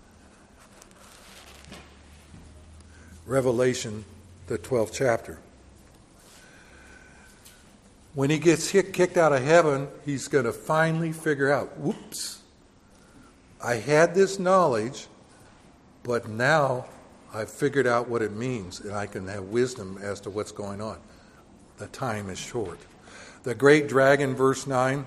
Speaker 1: Revelation, the 12th chapter. When he gets kicked out of heaven, he's going to finally figure out, whoops, I had this knowledge, but now I've figured out what it means, and I can have wisdom as to what's going on. The time is short. The great dragon, verse 8,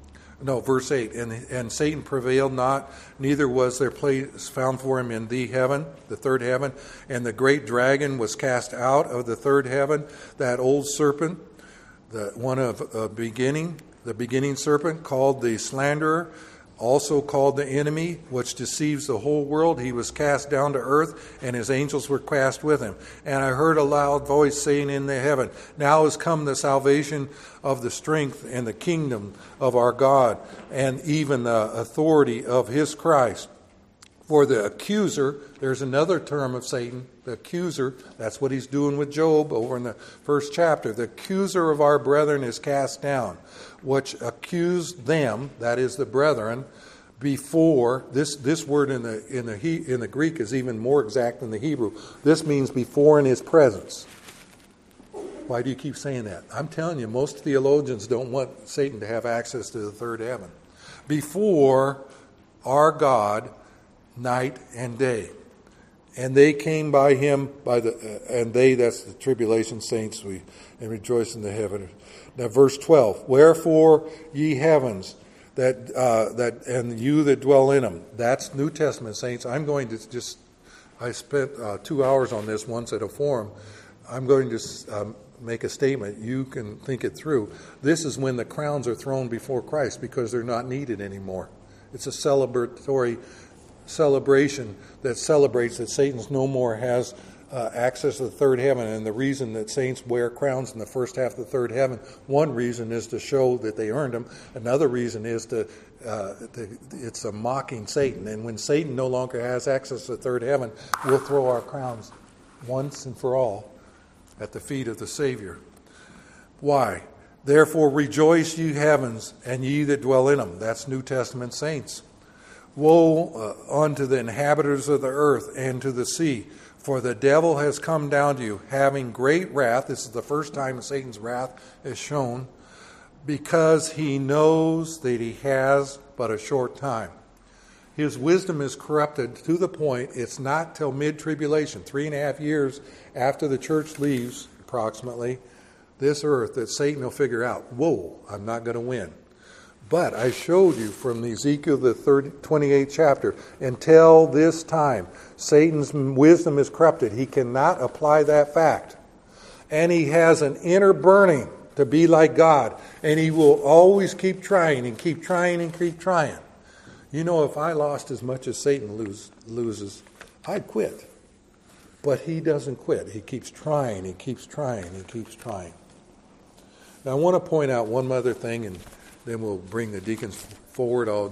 Speaker 1: and Satan prevailed not, neither was there place found for him in the heaven, the third heaven, and the great dragon was cast out of the third heaven, that old serpent, the one of beginning, the beginning serpent, called the slanderer, also called the enemy, which deceives the whole world. He was cast down to earth, and his angels were cast with him. And I heard a loud voice saying in the heaven, now is come the salvation of the strength and the kingdom of our God, and even the authority of his Christ. For the accuser, there's another term of Satan, the accuser, that's what he's doing with Job over in the first chapter. The accuser of our brethren is cast down, which accused them, that is the brethren, before. This word in the Greek is even more exact than the Hebrew. This means before in his presence. Why do you keep saying that? I'm telling you, most theologians don't want Satan to have access to the third heaven. Before our God, night and day. And they came by him that's the tribulation saints, and rejoice in the heaven. Now verse 12, wherefore ye heavens, that and you that dwell in them. That's New Testament saints. I'm going to I spent 2 hours on this once at a forum. I'm going to make a statement. You can think it through. This is when the crowns are thrown before Christ because they're not needed anymore. It's a celebration that celebrates that Satan's no more has access to the third heaven, and the reason that saints wear crowns in the first half of the third heaven, one reason is to show that they earned them. Another reason is it's a mocking Satan. And when Satan no longer has access to the third heaven, we'll throw our crowns once and for all at the feet of the Savior. Why? Therefore rejoice, ye heavens, and ye that dwell in them. That's New Testament saints. Woe unto the inhabitants of the earth and to the sea, for the devil has come down to you, having great wrath. This is the first time Satan's wrath is shown, because he knows that he has but a short time. His wisdom is corrupted to the point it's not till mid-tribulation, 3.5 years after the church leaves, approximately, this earth, that Satan will figure out, whoa, I'm not going to win. But I showed you from Ezekiel, the 28th chapter, until this time, Satan's wisdom is corrupted. He cannot apply that fact. And he has an inner burning to be like God. And he will always keep trying and keep trying and keep trying. You know, if I lost as much as Satan loses, I'd quit. But he doesn't quit. He keeps trying, he keeps trying, he keeps trying. Now I want to point out one other thing, and then we'll bring the deacons forward. I'll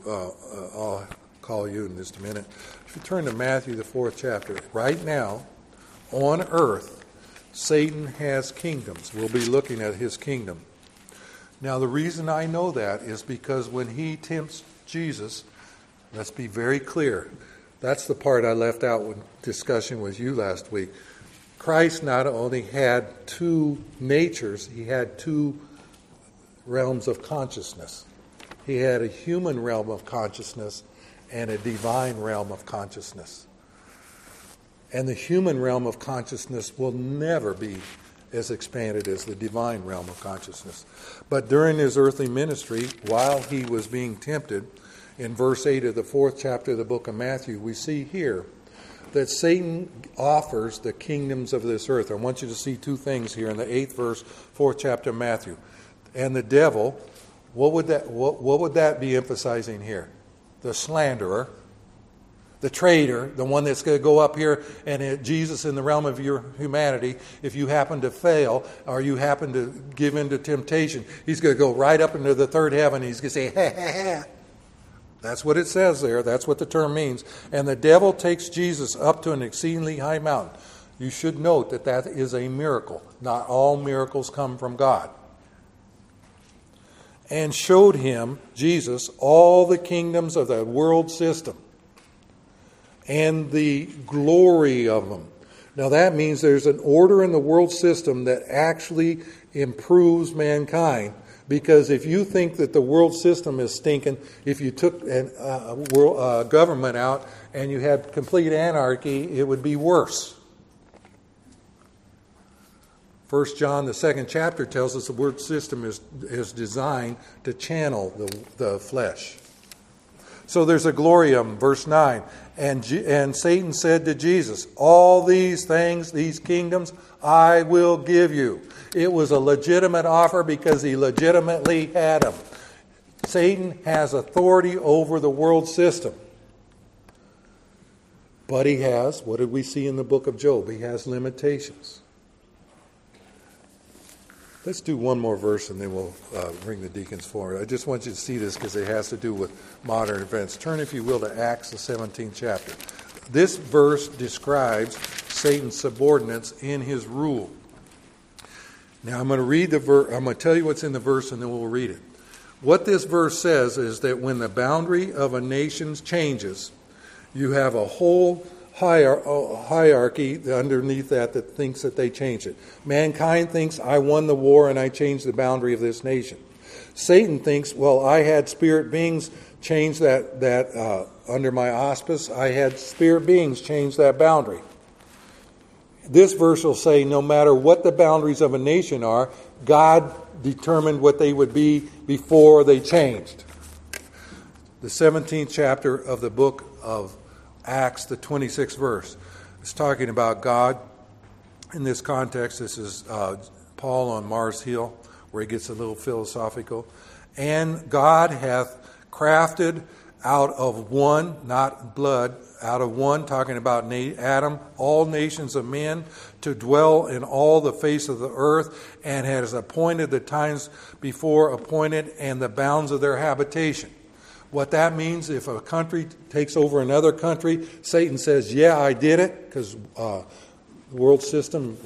Speaker 1: call you in just a minute. If you turn to Matthew, the 4th chapter, right now, on earth, Satan has kingdoms. We'll be looking at his kingdom. Now, the reason I know that is because when he tempts Jesus, let's be very clear. That's the part I left out when discussion with you last week. Christ not only had two natures, he had two realms of consciousness. He had a human realm of consciousness and a divine realm of consciousness. And the human realm of consciousness will never be as expanded as the divine realm of consciousness. But during his earthly ministry, while he was being tempted, in verse 8 of the 4th chapter of the book of Matthew, we see here that Satan offers the kingdoms of this earth. I want you to see two things here in the 8th verse, 4th chapter of Matthew. And the devil, what would that be emphasizing here? The slanderer, the traitor, the one that's going to go up here and Jesus in the realm of your humanity, if you happen to fail or you happen to give in to temptation, he's going to go right up into the third heaven and he's going to say, ha, ha, ha. That's what it says there. That's what the term means. And the devil takes Jesus up to an exceedingly high mountain. You should note that that is a miracle. Not all miracles come from God. And showed him, Jesus, all the kingdoms of the world system and the glory of them. Now that means there's an order in the world system that actually improves mankind. Because if you think that the world system is stinking, if you took a government out and you had complete anarchy, it would be worse. 1 John, the 2nd chapter, tells us the world system is designed to channel the flesh. So there's a glory of them. Verse 9. And Satan said to Jesus, all these things, these kingdoms, I will give you. It was a legitimate offer because he legitimately had them. Satan has authority over the world system. But he has, what did we see in the book of Job? He has limitations. Let's do one more verse and then we'll bring the deacons forward. I just want you to see this because it has to do with modern events. Turn, if you will, to Acts, the 17th chapter. This verse describes Satan's subordinates in his rule. Now I'm going to read the verse. I'm going to tell you what's in the verse and then we'll read it. What this verse says is that when the boundary of a nation changes, you have a whole hierarchy underneath that thinks that they changed it. Mankind thinks, I won the war and I changed the boundary of this nation. Satan thinks, well, I had spirit beings change that under my auspice. I had spirit beings change that boundary. This verse will say, no matter what the boundaries of a nation are, God determined what they would be before they changed. The 17th chapter of the book of Acts, the 26th verse. It's talking about God. In this context, this is Paul on Mars Hill, where he gets a little philosophical. And God hath crafted out of one, not blood, out of one, talking about Adam, all nations of men to dwell in all the face of the earth, and has appointed the times before appointed and the bounds of their habitation. What that means, if a country takes over another country, Satan says, yeah, I did it, because world system,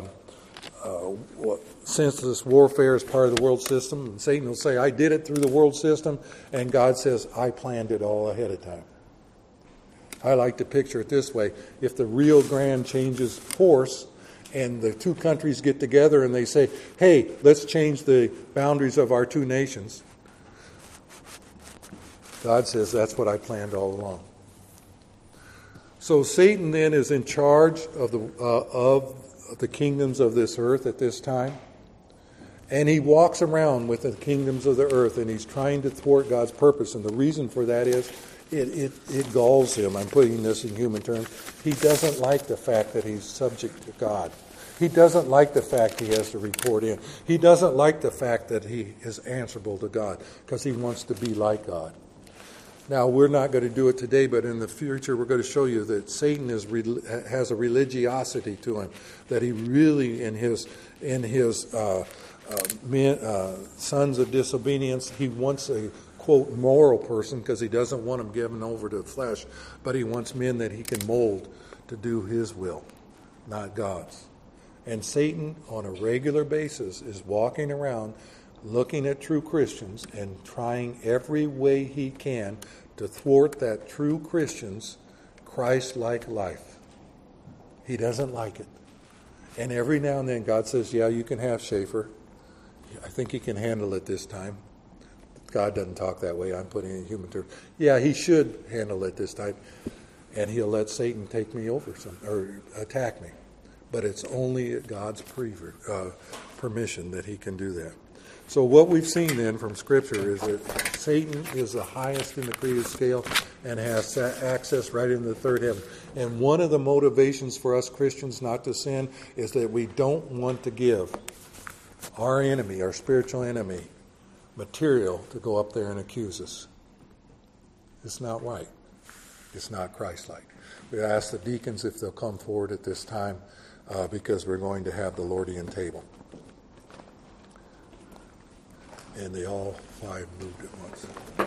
Speaker 1: senseless warfare is part of the world system. And Satan will say, I did it through the world system. And God says, I planned it all ahead of time. I like to picture it this way. If the Rio Grande changes course and the two countries get together and they say, hey, let's change the boundaries of our two nations, God says, that's what I planned all along. So Satan then is in charge of the kingdoms of this earth at this time. And he walks around with the kingdoms of the earth, and he's trying to thwart God's purpose. And the reason for that is it galls him. I'm putting this in human terms. He doesn't like the fact that he's subject to God. He doesn't like the fact he has to report in. He doesn't like the fact that he is answerable to God, because he wants to be like God. Now, we're not going to do it today, but in the future we're going to show you that Satan has a religiosity to him, that he really, in his sons of disobedience, he wants a, quote, moral person, because he doesn't want them given over to the flesh, but he wants men that he can mold to do his will, not God's. And Satan, on a regular basis, is walking around looking at true Christians and trying every way he can to thwart that true Christian's Christ-like life. He doesn't like it. And every now and then God says, yeah, you can have Schaefer. I think he can handle it this time. God doesn't talk that way. I'm putting it in human terms. Yeah, he should handle it this time. And he'll let Satan take me over or attack me. But it's only at God's permission that he can do that. So what we've seen then from Scripture is that Satan is the highest in the created scale and has access right into the third heaven. And one of the motivations for us Christians not to sin is that we don't want to give our enemy, our spiritual enemy, material to go up there and accuse us. It's not right. It's not Christ-like. We ask the deacons if they'll come forward at this time because we're going to have the Lordian table. And they all five moved at once.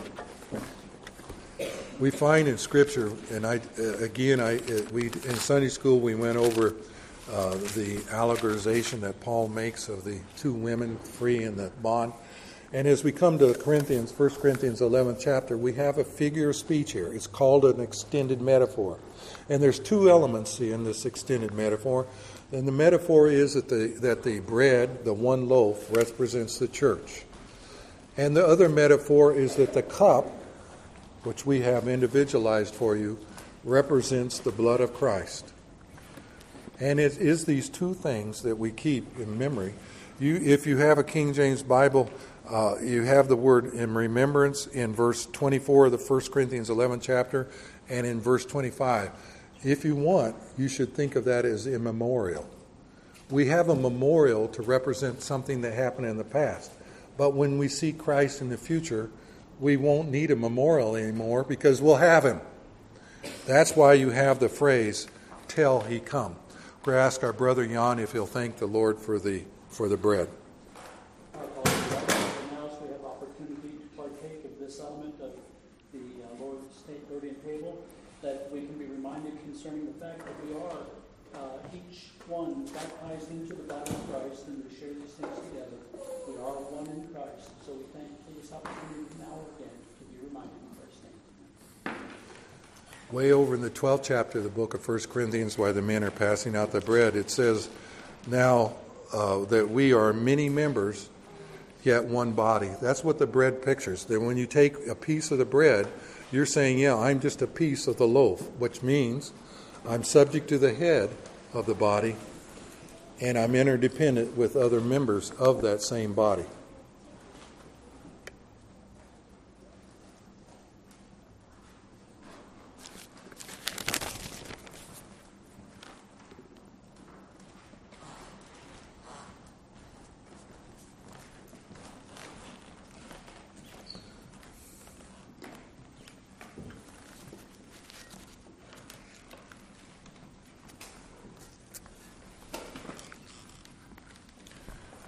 Speaker 1: We find in Scripture, and we in Sunday school we went over the allegorization that Paul makes of the two women free in the bond. And as we come to Corinthians, 1 Corinthians 11th chapter, we have a figure of speech here. It's called an extended metaphor. And there's two elements in this extended metaphor. And the metaphor is that the bread, the one loaf, represents the church. And the other metaphor is that the cup, which we have individualized for you, represents the blood of Christ. And it is these two things that we keep in memory. If you have a King James Bible, you have the word in remembrance in verse 24 of the 1 Corinthians 11th chapter and in verse 25. If you want, you should think of that as immemorial. We have a memorial to represent something that happened in the past. But when we see Christ in the future, we won't need a memorial anymore because we'll have him. That's why you have the phrase, till he come. We're going to ask our brother Jan if he'll thank the Lord for the bread.
Speaker 2: Now we have opportunity to partake of this element of the Lord's Lordian table, that we can be reminded concerning the fact that we are each one baptized into the body of Christ, and we share these things together. We are one in Christ. So we thank you for this opportunity now again to be reminded of our things.
Speaker 1: Way over in the 12th chapter of the book of 1 Corinthians, while the men are passing out the bread, it says, now that we are many members, yet one body. That's what the bread pictures. That when you take a piece of the bread, you're saying, yeah, I'm just a piece of the loaf, which means I'm subject to the head of the body, and I'm interdependent with other members of that same body.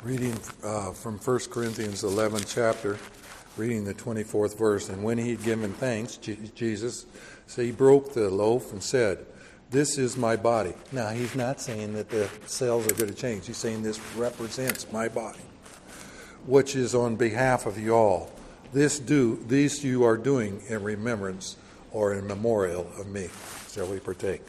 Speaker 1: Reading from 1 Corinthians 11 chapter, reading the 24th verse. And when he had given thanks, Jesus, so he broke the loaf and said, "This is my body." Now, he's not saying that the cells are going to change. He's saying this represents my body, which is on behalf of you all. These you are doing in remembrance or in memorial of me. Shall we partake?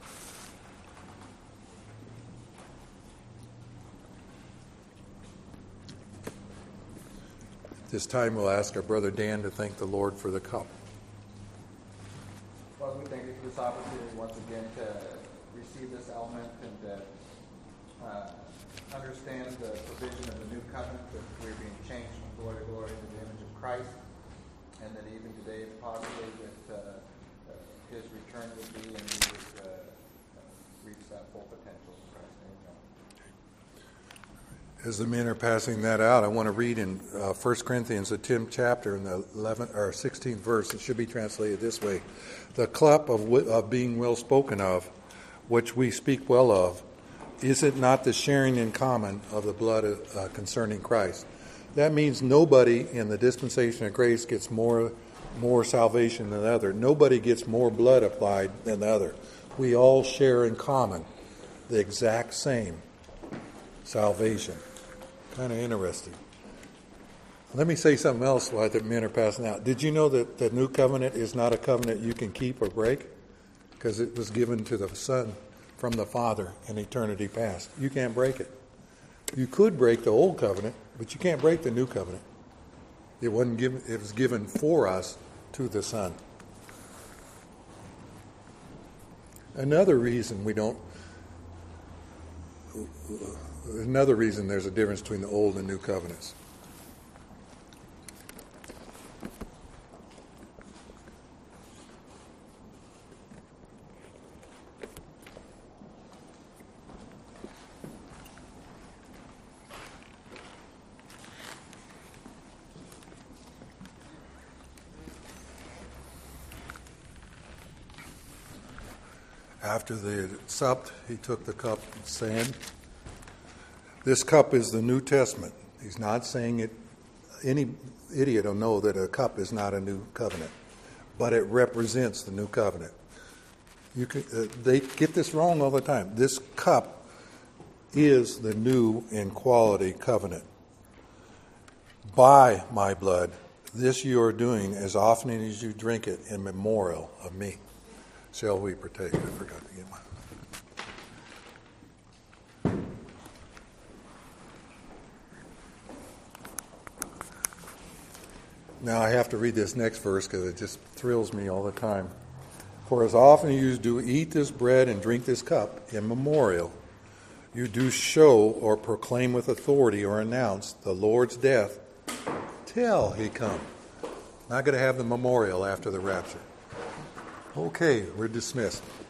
Speaker 1: This time we'll ask our brother Dan to thank the Lord for the cup.
Speaker 3: Father, we thank you for this opportunity once again to receive this element and to understand the provision of the new covenant, that we're being changed from glory to glory into the image of Christ, and that even today, if possibly, that his return would be and we would reach that full potential in Christ's name.
Speaker 1: As the men are passing that out, I want to read in 1 Corinthians, the 10th chapter, in the 11th or 16th verse. It should be translated this way: "The cup of being well spoken of, which we speak well of, is it not the sharing in common of the blood concerning Christ?" That means nobody in the dispensation of grace gets more salvation than the other. Nobody gets more blood applied than the other. We all share in common the exact same salvation. Kind of interesting. Let me say something else while the men are passing out. Did you know that the new covenant is not a covenant you can keep or break? Because it was given to the Son from the Father in eternity past. You can't break it. You could break the old covenant, but you can't break the new covenant. It wasn't given. It was given for us to the Son. Another reason there's a difference between the old and new covenants. After they had supped, he took the cup, saying, "This cup is the New Testament." He's not saying it. Any idiot will know that a cup is not a new covenant, but it represents the new covenant. They get this wrong all the time. This cup is the new in quality covenant. "By my blood, this you are doing as often as you drink it in memorial of me." Shall we partake? I forgot to get mine. Now I have to read this next verse because it just thrills me all the time. "For as often as you do eat this bread and drink this cup in memorial, you do show or proclaim with authority or announce the Lord's death till he come." Not going to have the memorial after the rapture. Okay, we're dismissed.